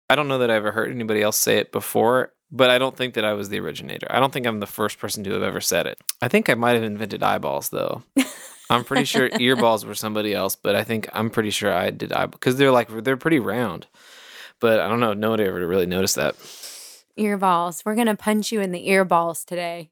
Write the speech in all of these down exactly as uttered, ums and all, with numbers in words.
I don't know that I ever heard anybody else say it before, but I don't think that I was the originator. I don't think I'm the first person to have ever said it. I think I might have invented eyeballs, though. I'm pretty sure earballs were somebody else, but I think I'm pretty sure I did eyeballs because they're like they're pretty round. But I don't know. Nobody ever really noticed that. Earballs. We're gonna punch you in the earballs today.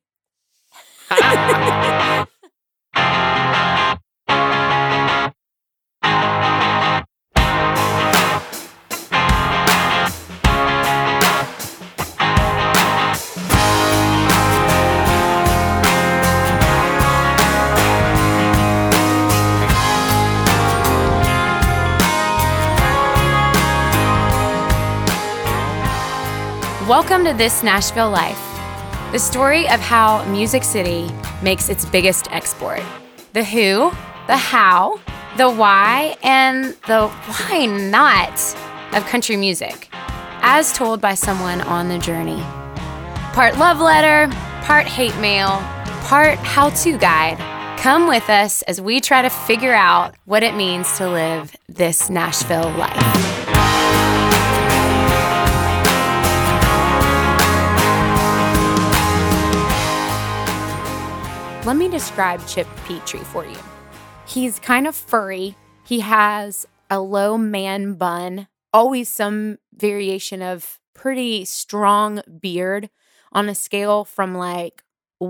Welcome to This Nashville Life, the story of how Music City makes its biggest export. The who, the how, the why, and the why not of country music, as told by someone on the journey. Part love letter, part hate mail, part how-to guide. Come with us as we try to figure out what it means to live this Nashville life. Let me describe Chip Petrie for you. He's kind of furry. He has a low man bun, always some variation of pretty strong beard on a scale from like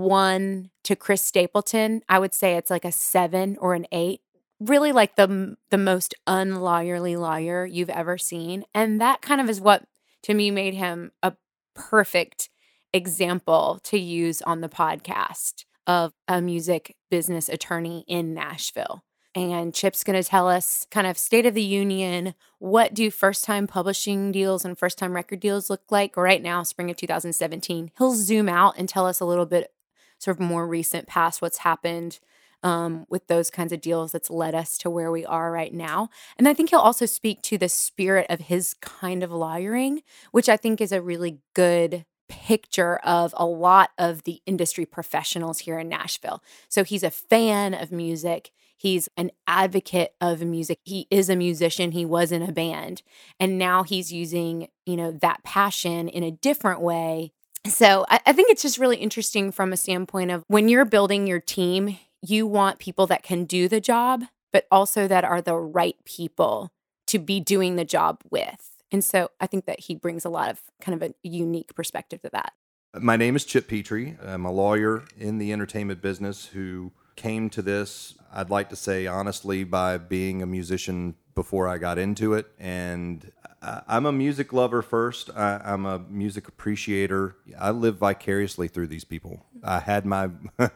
one to Chris Stapleton. I would say it's like a seven or an eight. Really like the, the most unlawyerly lawyer you've ever seen. And that kind of is what, to me, made him a perfect example to use on the podcast of a music business attorney in Nashville. And Chip's going to tell us kind of state of the union, what do first-time publishing deals and first-time record deals look like right now, spring of two thousand seventeen. He'll zoom out and tell us a little bit sort of more recent past what's happened um, with those kinds of deals that's led us to where we are right now. And I think he'll also speak to the spirit of his kind of lawyering, which I think is a really good picture of a lot of the industry professionals here in Nashville. So he's a fan of music. He's an advocate of music. He is a musician. He was in a band. And now he's using, you know, that passion in a different way. So I, I think it's just really interesting from a standpoint of when you're building your team, you want people that can do the job, but also that are the right people to be doing the job with. And so I think that he brings a lot of kind of a unique perspective to that. My name is Chip Petrie. I'm a lawyer in the entertainment business who came to this, I'd like to say honestly, by being a musician before I got into it. And I'm a music lover first. I, I'm a music appreciator. I live vicariously through these people. I had my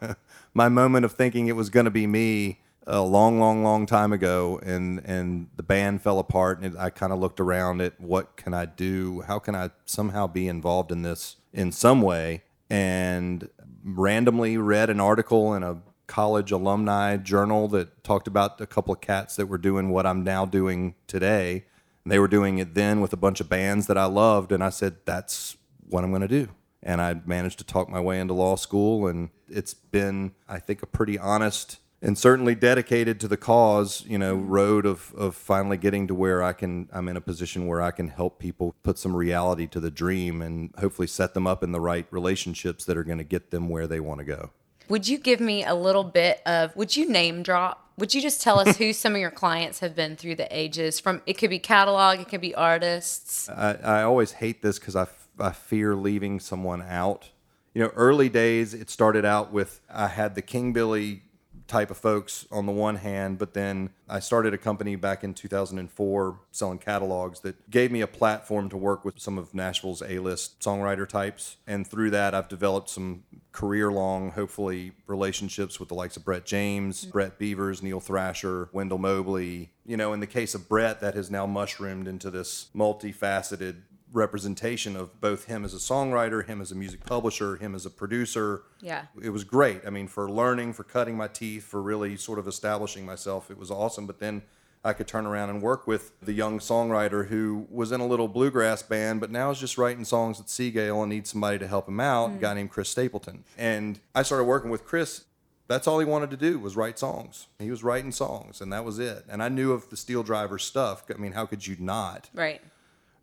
my moment of thinking it was going to be me a long, long, long time ago, and, and the band fell apart, and I kind of looked around at what can I do? How can I somehow be involved in this in some way? And randomly read an article in a college alumni journal that talked about a couple of cats that were doing what I'm now doing today. And they were doing it then with a bunch of bands that I loved, and I said, that's what I'm going to do. And I managed to talk my way into law school, and it's been, I think, a pretty honest and certainly dedicated to the cause, you know, road of, of finally getting to where I can, I'm in a position where I can help people put some reality to the dream and hopefully set them up in the right relationships that are going to get them where they want to go. Would you give me a little bit of, would you name drop? Would you just tell us who some of your clients have been through the ages? From, it could be catalog, it could be artists. I, I always hate this because I, I fear leaving someone out. You know, early days, it started out with, I had the King Billy type of folks on the one hand, but then I started a company back in two thousand four selling catalogs that gave me a platform to work with some of Nashville's A-list songwriter types. And through that, I've developed some career-long, hopefully, relationships with the likes of Brett James, mm-hmm. Brett Beavers, Neil Thrasher, Wendell Mobley. You know, in the case of Brett, that has now mushroomed into this multifaceted representation of both him as a songwriter, him as a music publisher, him as a producer. Yeah. It was great. I mean, for learning, for cutting my teeth, for really sort of establishing myself, it was awesome. But then I could turn around and work with the young songwriter who was in a little bluegrass band, but now is just writing songs at Seagale and needs somebody to help him out, mm. a guy named Chris Stapleton. And I started working with Chris. That's all he wanted to do was write songs. He was writing songs, and that was it. And I knew of the Steel Driver stuff. I mean, how could you not? Right.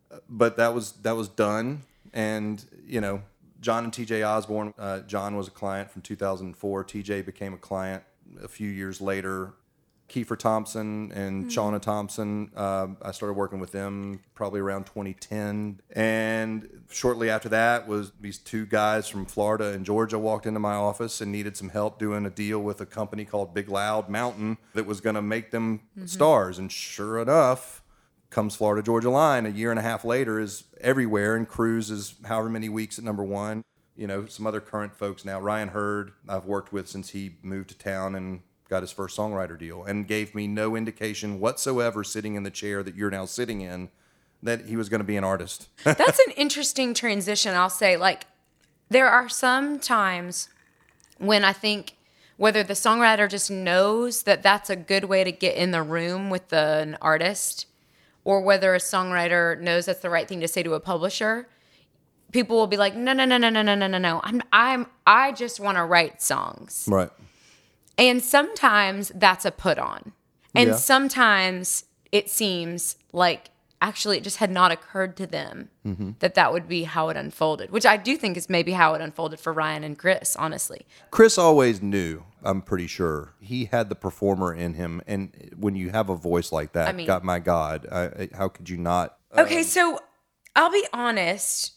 but that was that was done. And, you know, John and T J Osborne, uh, John was a client from two thousand four. T J became a client a few years later. Kiefer Thompson and mm-hmm. Shauna Thompson, uh, I started working with them probably around twenty ten. And shortly after that was these two guys from Florida and Georgia walked into my office and needed some help doing a deal with a company called Big Loud Mountain that was going to make them mm-hmm. stars. And sure enough, comes Florida Georgia Line a year and a half later is everywhere, and Cruise is however many weeks at number one. You know, some other current folks now. Ryan Hurd, I've worked with since he moved to town and got his first songwriter deal, and gave me no indication whatsoever sitting in the chair that you're now sitting in that he was going to be an artist. That's an interesting transition, I'll say. Like, there are some times when I think whether the songwriter just knows that that's a good way to get in the room with the, an artist, or whether a songwriter knows that's the right thing to say to a publisher, people will be like, no, no, no, no, no, no, no, no, no. I'm, I'm, I just want to write songs. Right. And sometimes that's a put on. And Yeah. sometimes it seems like actually it just had not occurred to them mm-hmm. that that would be how it unfolded, which I do think is maybe how it unfolded for Ryan and Chris, honestly. Chris always knew, I'm pretty sure. He had the performer in him. And when you have a voice like that, I mean- God, my God, I, I- how could you not? Okay, so I'll be honest.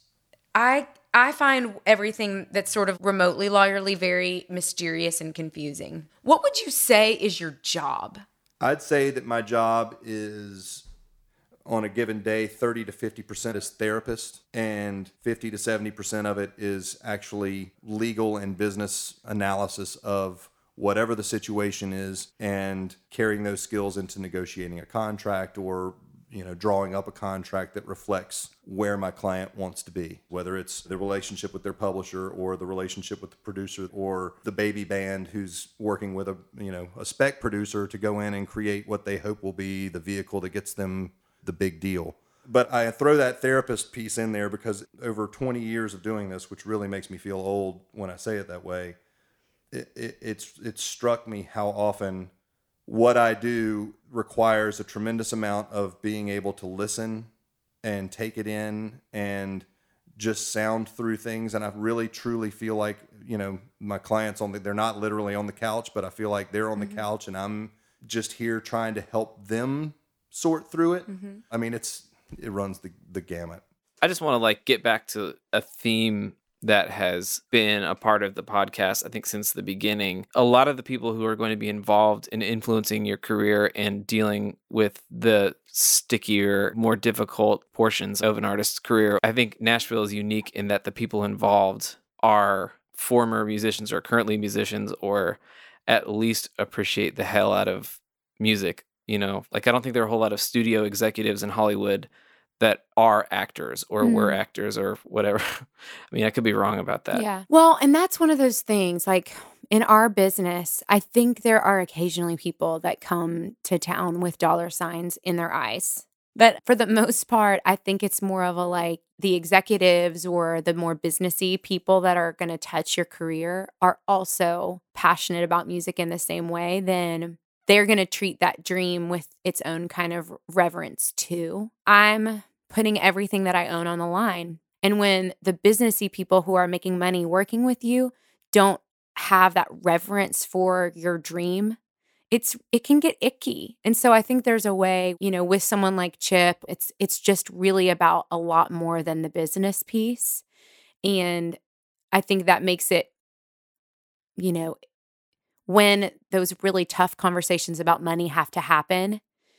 I I find everything that's sort of remotely lawyerly very mysterious and confusing. What would you say is your job? I'd say that my job is, on a given day, thirty to fifty percent is therapist, and fifty to seventy percent of it is actually legal and business analysis of whatever the situation is, and carrying those skills into negotiating a contract, or you know, drawing up a contract that reflects where my client wants to be, whether it's the relationship with their publisher or the relationship with the producer or the baby band who's working with a, you know, a spec producer to go in and create what they hope will be the vehicle that gets them the big deal. But I throw that therapist piece in there because over twenty years of doing this, which really makes me feel old when I say it that way, it, it, it's it struck me how often what I do requires a tremendous amount of being able to listen and take it in and just sound through things. And I really, truly feel like, you know, my clients on the, they're not literally on the couch, but I feel like they're on mm-hmm. the couch and I'm just here trying to help them sort through it. Mm-hmm. I mean, it's, it runs the, the gamut. I just want to like get back to a theme that has been a part of the podcast, I think, since the beginning. A lot of the people who are going to be involved in influencing your career and dealing with the stickier, more difficult portions of an artist's career, I think Nashville is unique in that the people involved are former musicians or currently musicians, or at least appreciate the hell out of music. You know, like I don't think there are a whole lot of studio executives in Hollywood that are actors or mm. were actors or whatever. I mean, I could be wrong about that. Yeah. Well, and that's one of those things, like in our business, I think there are occasionally people that come to town with dollar signs in their eyes. But for the most part, I think it's more of a like the executives or the more businessy people that are going to touch your career are also passionate about music in the same way. Then they're going to treat that dream with its own kind of reverence too. I'm putting everything that I own on the line. And when the businessy people who are making money working with you don't have that reverence for your dream, it's it can get icky. And so I think there's a way, you know, with someone like Chip, it's it's just really about a lot more than the business piece. And I think that makes it, you know, when those really tough conversations about money have to happen,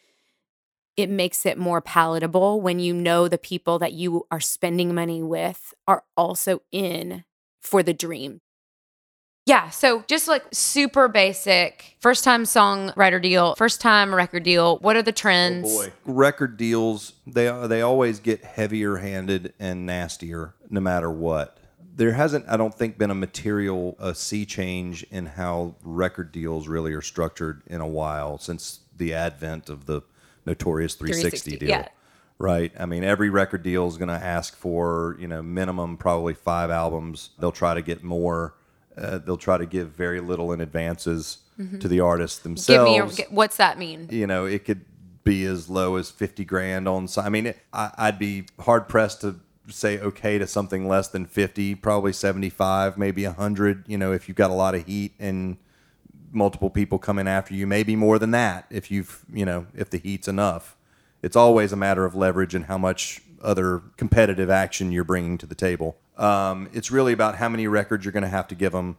it makes it more palatable when you know the people that you are spending money with are also in for the dream. Yeah, so just like super basic, first time songwriter deal, first time record deal, what are the trends? Oh boy. Record deals, they they always get heavier handed and nastier no matter what. There hasn't, I don't think, been a material a sea change in how record deals really are structured in a while since the advent of the notorious three sixty deal. Yeah. Right? I mean, every record deal is going to ask for, you know, minimum probably five albums. They'll try to get more. Uh, they'll try to give very little in advances mm-hmm. to the artists themselves. Give me a, what's that mean? You know, it could be as low as fifty grand on. I mean, it, I, I'd be hard pressed to say okay to something less than fifty, probably seventy-five, maybe one hundred, you know, if you've got a lot of heat and multiple people coming after you, maybe more than that if you've, you know, if the heat's enough. It's always a matter of leverage and how much other competitive action you're bringing to the table. Um, it's really about how many records you're going to have to give them,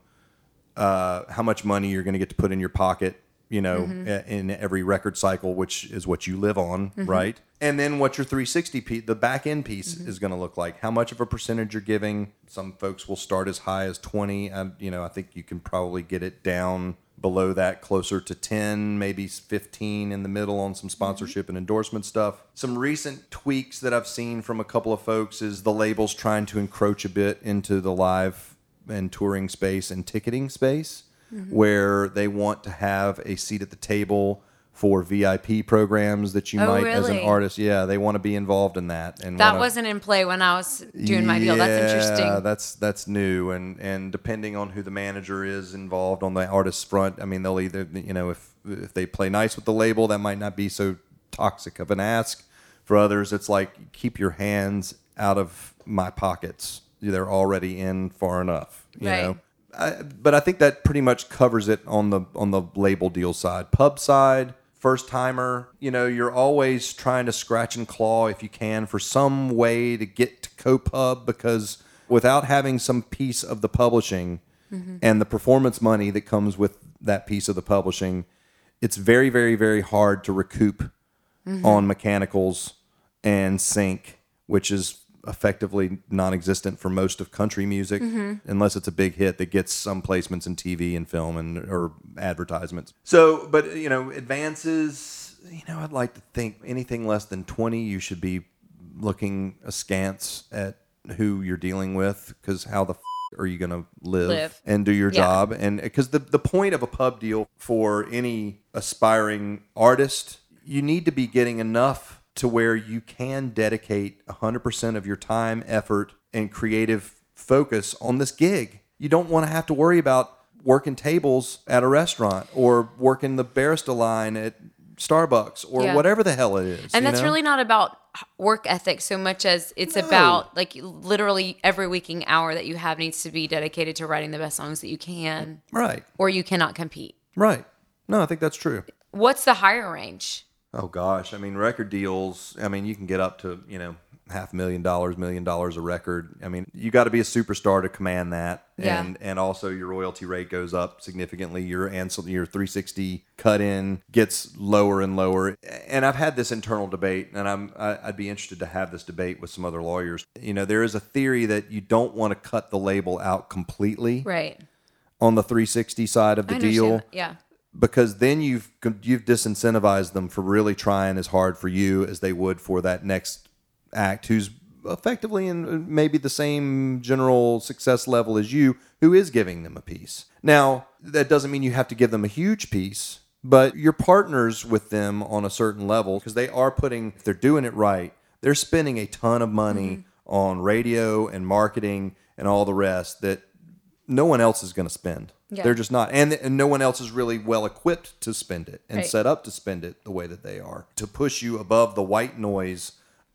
uh, how much money you're going to get to put in your pocket, you know, mm-hmm. in every record cycle, which is what you live on, mm-hmm. right? And then what your three sixty piece, the back end piece mm-hmm. is going to look like. How much of a percentage you're giving. Some folks will start as high as twenty. Um, you know, I think you can probably get it down below that, closer to ten, maybe fifteen in the middle on some sponsorship mm-hmm. and endorsement stuff. Some recent tweaks that I've seen from a couple of folks is the labels trying to encroach a bit into the live and touring space and ticketing space, mm-hmm. where they want to have a seat at the table for V I P programs that you oh, might, really? as an artist, yeah, they want to be involved in that. And that wanna, wasn't in play when I was doing my yeah, deal. That's interesting. Yeah, that's that's new, and and depending on who the manager is involved on the artist's front, I mean, they'll either, you know, if if they play nice with the label, that might not be so toxic of an ask. For others, it's like, keep your hands out of my pockets. They're already in far enough, you right. know. I, but I think that pretty much covers it on the on the label deal side. Pub side, first timer, you know, you're always trying to scratch and claw if you can for some way to get to co-pub, because without having some piece of the publishing mm-hmm. and the performance money that comes with that piece of the publishing, it's very, very, very hard to recoup mm-hmm. on mechanicals and sync, which is effectively non-existent for most of country music, mm-hmm. unless it's a big hit that gets some placements in T V and film and or advertisements. So, but you know, advances, you know, I'd like to think anything less than twenty, you should be looking askance at who you're dealing with, because how the f- are you going to live, live and do your yeah. job? And because the the point of a pub deal for any aspiring artist, you need to be getting enough to where you can dedicate one hundred percent of your time, effort, and creative focus on this gig. You don't want to have to worry about working tables at a restaurant or working the barista line at Starbucks or yeah. whatever the hell it is. And that's know? really not about work ethic so much as it's no. about, like, literally every waking hour that you have needs to be dedicated to writing the best songs that you can. Right. Or you cannot compete. Right. No, I think that's true. What's the higher range? Oh, gosh. I mean, record deals, I mean, you can get up to, you know, half a million dollars, million dollars a record. I mean, you got to be a superstar to command that. Yeah. And and also your royalty rate goes up significantly. Your ansel, your three sixty cut in gets lower and lower. And I've had this internal debate, and I'm, I, I'd be interested to have this debate with some other lawyers. You know, there is a theory that you don't want to cut the label out completely. Right. On the three sixty side of the I deal. that. Yeah. Because then you've you've disincentivized them for really trying as hard for you as they would for that next act, who's effectively in maybe the same general success level as you, who is giving them a piece. Now, that doesn't mean you have to give them a huge piece, but you're partners with them on a certain level, because they are putting, if they're doing it right, they're spending a ton of money mm-hmm. on radio and marketing and all the rest that no one else is going to spend. Yeah. They're just not. And, and no one else is really well equipped to spend it and right. set up to spend it the way that they are, to push you above the white noise.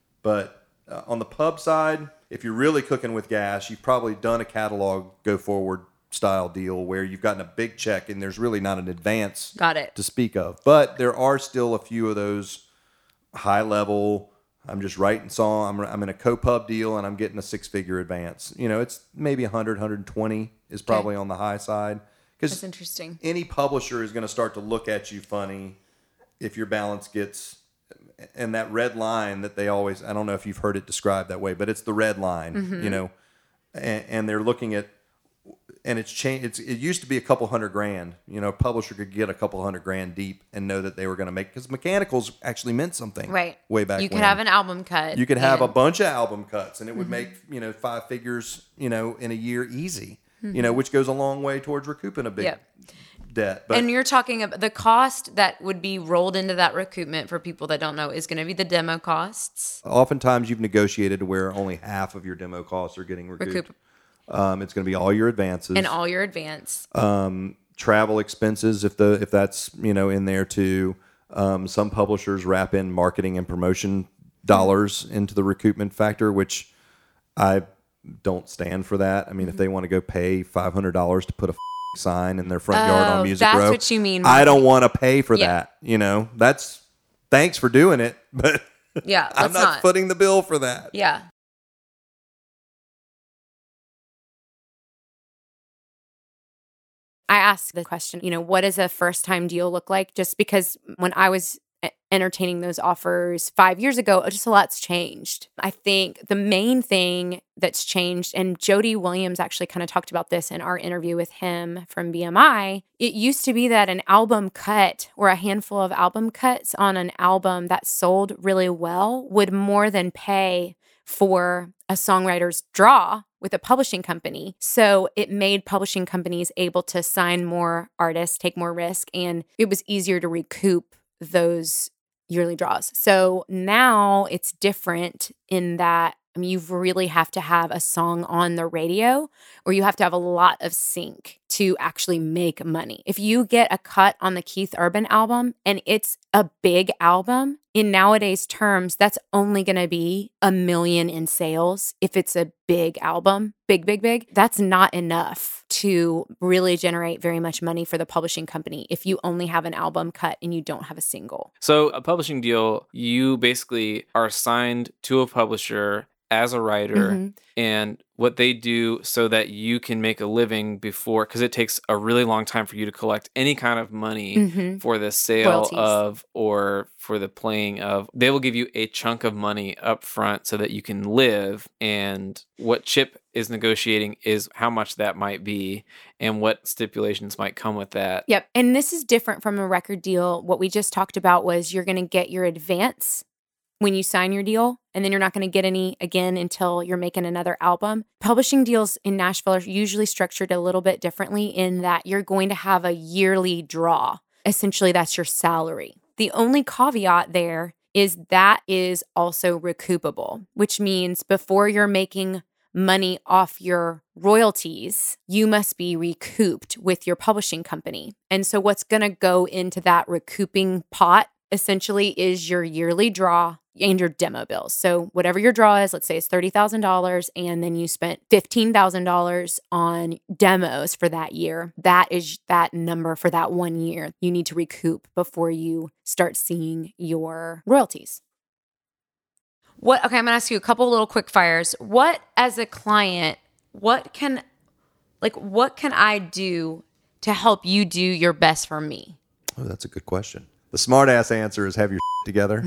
But uh, on the pub side, if you're really cooking with gas, you've probably done a catalog go forward style deal where you've gotten a big check and there's really not an advance Got it. to speak of. But there are still a few of those high level, I'm just writing song, I'm, I'm in a co-pub deal and I'm getting a six-figure advance. You know, it's maybe one hundred, one hundred twenty is probably okay. on the high side. That's interesting. Any publisher is going to start to look at you funny if your balance gets, and that red line that they always, I don't know if you've heard it described that way, but it's the red line, mm-hmm. you know, and, and they're looking at, and it's changed. It's, it used to be a couple hundred grand. You know, a publisher could get a couple hundred grand deep and know that they were going to make, because mechanicals actually meant something. Right. Way back You could when. have an album cut. You could and... have a bunch of album cuts and it would mm-hmm. make, you know, five figures, you know, in a year easy, mm-hmm. you know, which goes a long way towards recouping a big yep. debt. But, and you're talking about the cost that would be rolled into that recoupment for people that don't know is going to be the demo costs. Oftentimes you've negotiated to where only half of your demo costs are getting recouped. Recoup. Um, it's going to be all your advances and all your advance. Um, travel expenses, if the if that's you know in there too. Um, some publishers wrap in marketing and promotion dollars into the recoupment factor, which I don't stand for that. I mean, if they want to go pay five hundred dollars to put a sign in their front yard Oh, on Music that's Row, what you mean, I don't marketing. want to pay for Yeah. that. You know, that's thanks for doing it, but Yeah, I'm let's not, not. footing the bill for that. Yeah. I asked the question, you know, what does a first time deal look like? Just because when I was e- entertaining those offers five years ago, just a lot's changed. I think the main thing that's changed, and Jody Williams actually kind of talked about this in our interview with him from B M I, it used to be that an album cut or a handful of album cuts on an album that sold really well would more than pay for a songwriter's draw with a publishing company. So it made publishing companies able to sign more artists, take more risk, and it was easier to recoup those yearly draws. So now it's different in that, I mean, you really have to have a song on the radio, or you have to have a lot of sync to actually make money. If you get a cut on the Keith Urban album and it's a big album, in nowadays terms, that's only going to be a million in sales. If it's a big album, big, big, big, that's not enough to really generate very much money for the publishing company if you only have an album cut and you don't have a single. So a publishing deal, you basically are signed to a publisher as a writer, Mhm. and what they do so that you can make a living before, because it takes a really long time for you to collect any kind of money Mhm. for the sale Royalties. of or for the playing of. They will give you a chunk of money up front so that you can live, and what Chip is negotiating is how much that might be and what stipulations might come with that. Yep. And this is different from a record deal. What we just talked about was you're going to get your advance when you sign your deal, and then you're not going to get any again until you're making another album. Publishing deals in Nashville are usually structured a little bit differently in that you're going to have a yearly draw. Essentially, that's your salary. The only caveat there is that is also recoupable, which means before you're making money off your royalties, you must be recouped with your publishing company. And so what's going to go into that recouping pot essentially is your yearly draw and your demo bills. So whatever your draw is, let's say it's thirty thousand dollars, and then you spent fifteen thousand dollars on demos for that year. That is that number for that one year you need to recoup before you start seeing your royalties. What? Okay, I'm going to ask you a couple little quick fires. What, as a client, what can, like, what can I do to help you do your best for me? Oh, that's a good question. The smart ass answer is have your together.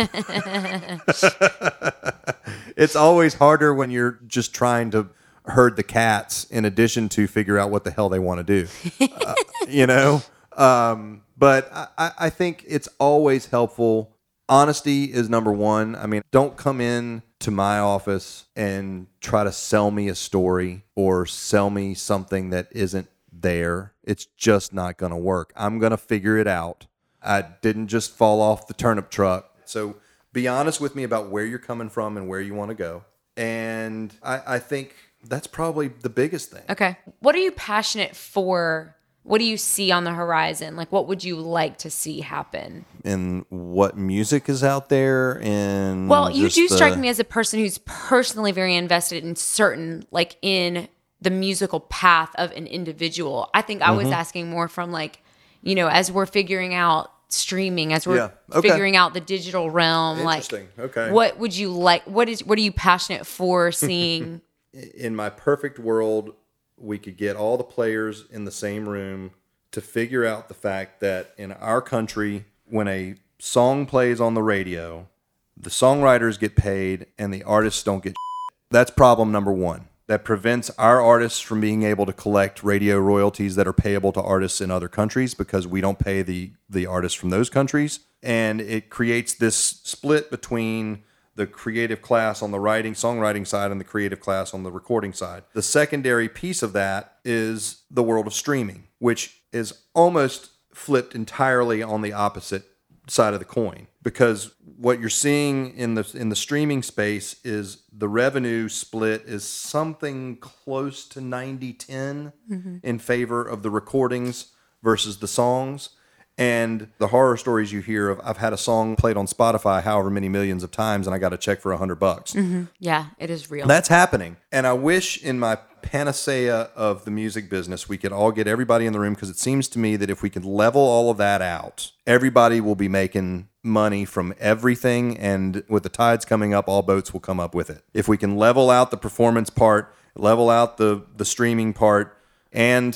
It's always harder when you're just trying to herd the cats in addition to figure out what the hell they want to do. uh, you know? Um, but I, I think it's always helpful. Honesty is number one. I mean, don't come in to my office and try to sell me a story or sell me something that isn't there. It's just not going to work. I'm going to figure it out. I didn't just fall off the turnip truck. So be honest with me about where you're coming from and where you want to go. And I, I think that's probably the biggest thing. Okay. What are you passionate for? What do you see on the horizon? Like, what would you like to see happen? And what music is out there. And Well, you just do the- strike me as a person who's personally very invested in certain, like, in the musical path of an individual. I think I was asking more from, like, you know, as we're figuring out streaming, as we're Yeah, okay. figuring out the digital realm, like, Interesting. Okay. what would you like? What is? What are you passionate for seeing? In my perfect world, we could get all the players in the same room to figure out the fact that in our country, when a song plays on the radio, the songwriters get paid and the artists don't get. That's problem number one. That prevents our artists from being able to collect radio royalties that are payable to artists in other countries because we don't pay the, the artists from those countries. And it creates this split between the creative class on the writing, songwriting side and the creative class on the recording side. The secondary piece of that is the world of streaming, which is almost flipped entirely on the opposite side of the coin, because what you're seeing in the in the streaming space is the revenue split is something close to ninety ten mm-hmm. in favor of the recordings versus the songs. And the horror stories you hear of, I've had a song played on Spotify however many millions of times, and I got a check for a hundred bucks. Mm-hmm. Yeah, it is real. That's happening. And I wish in my panacea of the music business, we could all get everybody in the room, because it seems to me that if we could level all of that out, everybody will be making money from everything. And with the tides coming up, all boats will come up with it. If we can level out the performance part, level out the, the streaming part, and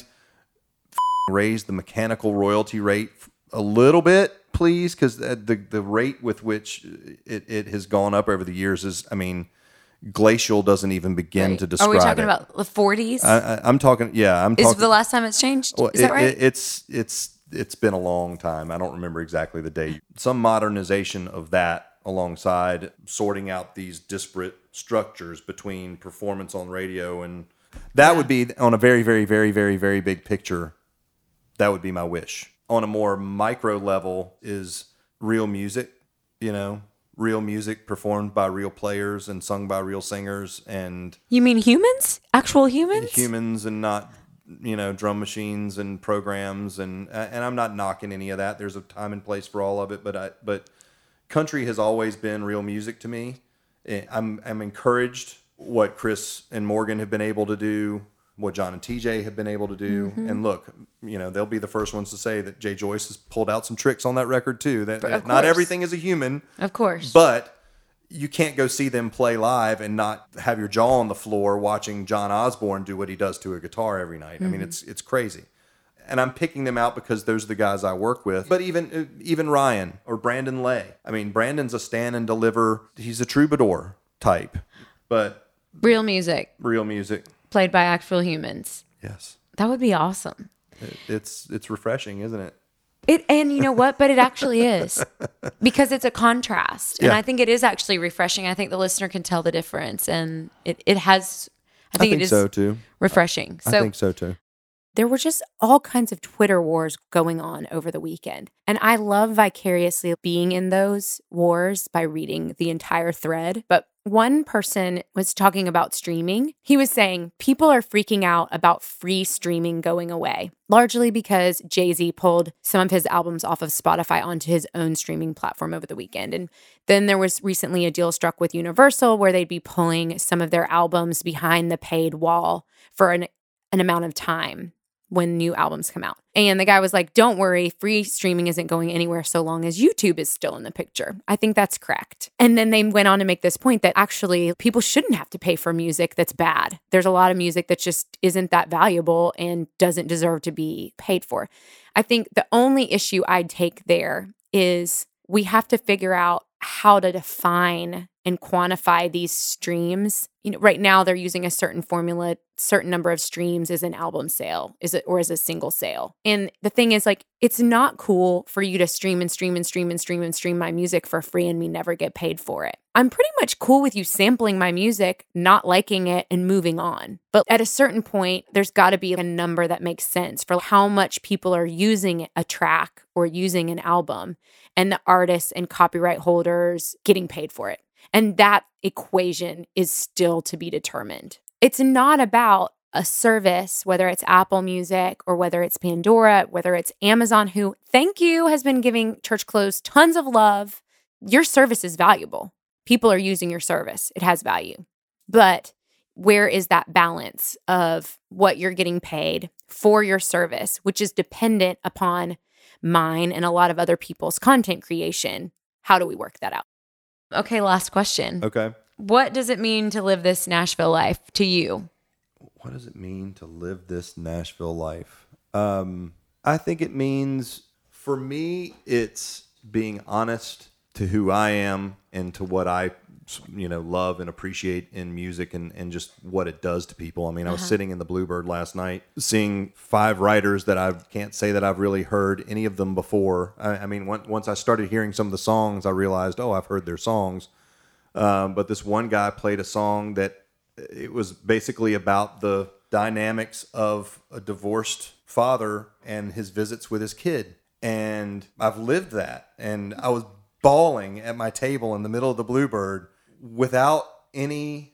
raise the mechanical royalty rate a little bit, please, because the, the the rate with which it, it has gone up over the years is, I mean, glacial doesn't even begin Right. to describe Are we talking it. about the forties? I, I, I'm talking, yeah, I'm Is talking. the last time it's changed? Well, Is that it- right? it- it's it's it's been a long time. I don't remember exactly the date. Some modernization of that alongside sorting out these disparate structures between performance on radio, and that Yeah. would be on a very, very, very, very, very big picture. That would be my wish. On a more micro level is real music, you know, real music performed by real players and sung by real singers and You mean humans? Actual humans? humans, and not, you know, drum machines and programs. And and I'm not knocking any of that. There's a time and place for all of it. But I, but country has always been real music to me. I'm I'm encouraged what Chris and Morgan have been able to do, what John and T J have been able to do. Mm-hmm. And look, you know, they'll be the first ones to say that Jay Joyce has pulled out some tricks on that record too. That, that Of not course. everything is a human, Of course. but you can't go see them play live and not have your jaw on the floor watching John Osborne do what he does to a guitar every night. Mm-hmm. I mean, it's it's crazy. And I'm picking them out because those are the guys I work with. But even even Ryan or Brandon Lay. I mean, Brandon's a stand and deliver. He's a troubadour type, but Real music real music. played by actual humans. Yes, That would be awesome. It- it's it's refreshing, isn't it? It and you know what? But it actually is, because it's a contrast, and Yeah. I think it is actually refreshing. I think the listener can tell the difference, and it it has. I I think, think it is so too. refreshing. I So think so too. there were just all kinds of Twitter wars going on over the weekend. And I love vicariously being in those wars by reading the entire thread. But one person was talking about streaming. He was saying people are freaking out about free streaming going away, largely because Jay-Z pulled some of his albums off of Spotify onto his own streaming platform over the weekend. And then there was recently a deal struck with Universal where they'd be pulling some of their albums behind the paid wall for an, an amount of time when new albums come out. And the guy was like, don't worry, free streaming isn't going anywhere so long as YouTube is still in the picture. I think that's correct. And then they went on to make this point that actually people shouldn't have to pay for music that's bad. There's a lot of music that just isn't that valuable and doesn't deserve to be paid for. I think the only issue I'd take there is we have to figure out how to define and quantify these streams. You know, right now they're using a certain formula, certain number of streams is an album sale, is it, or is a single sale. And the thing is, like, it's not cool for you to stream and stream and stream and stream and stream my music for free and me never get paid for it. I'm pretty much cool with you sampling my music, not liking it, and moving on. But at a certain point, there's got to be a number that makes sense for how much people are using a track or using an album, and the artists and copyright holders getting paid for it. And that equation is still to be determined. It's not about a service, whether it's Apple Music or whether it's Pandora, whether it's Amazon, who, thank you, has been giving Church Clothes tons of love. Your service is valuable. People are using your service. It has value. But where is that balance of what you're getting paid for your service, which is dependent upon mine and a lot of other people's content creation? How do we work that out? Okay, last question. Okay. What does it mean to live this Nashville life to you? What does it mean to live this Nashville life? Um, I think it means, for me, it's being honest to who I am and to what I, you know, love and appreciate in music, and, and just what it does to people. I mean, I was Uh-huh. sitting in the Bluebird last night, seeing five writers that I can't say that I've really heard any of them before. I, I mean, once once I started hearing some of the songs, I realized, oh, I've heard their songs. Um, but this one guy played a song that it was basically about the dynamics of a divorced father and his visits with his kid. And I've lived that. And I was bawling at my table in the middle of the Bluebird without any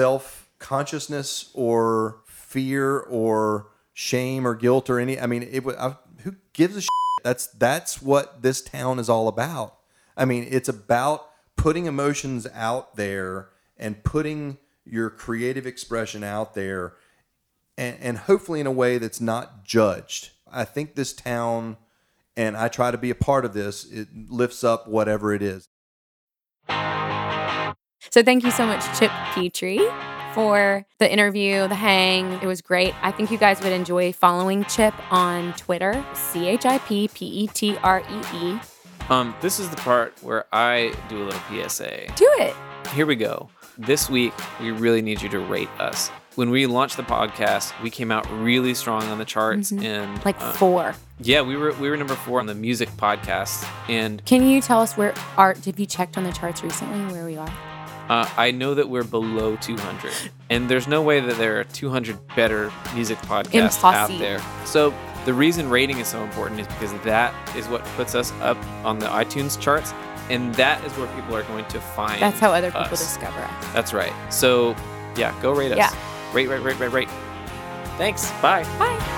self-consciousness or fear or shame or guilt or any. I mean, it was. I, who gives a shit? That's that's what this town is all about. I mean, it's about putting emotions out there and putting your creative expression out there, and, and hopefully in a way that's not judged. I think this town, and I try to be a part of this, it lifts up whatever it is. So thank you so much, Chip Petrie, for the interview, the hang. It was great. I think you guys would enjoy following Chip on Twitter, C H I P P E T R E E. Um, this is the part where I do a little P S A. Do it. Here we go. This week, we really need you to rate us. When we launched the podcast, we came out really strong on the charts, mm-hmm. and like uh, four. Yeah, we were we were number four on the music podcast. And can you tell us where are? Have you checked on the charts recently where we are? Uh, I know that we're below two hundred, and there's no way that there are two hundred better music podcasts Impossible. out there. So the reason rating is so important is because that is what puts us up on the iTunes charts, and that is where people are going to find That's how other people us. discover us. That's right. So, yeah, go rate us. Yeah. Rate, rate, rate, rate, rate. Thanks. Bye. Bye.